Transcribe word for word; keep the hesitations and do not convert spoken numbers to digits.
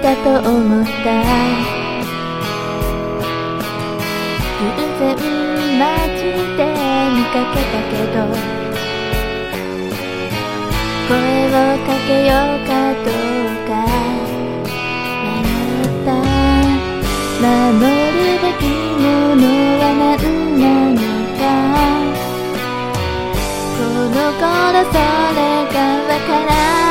だと思った。偶然街で見かけたけど、声をかけようかどうか迷った。守るべきものは何なのか、この頃それがわからない。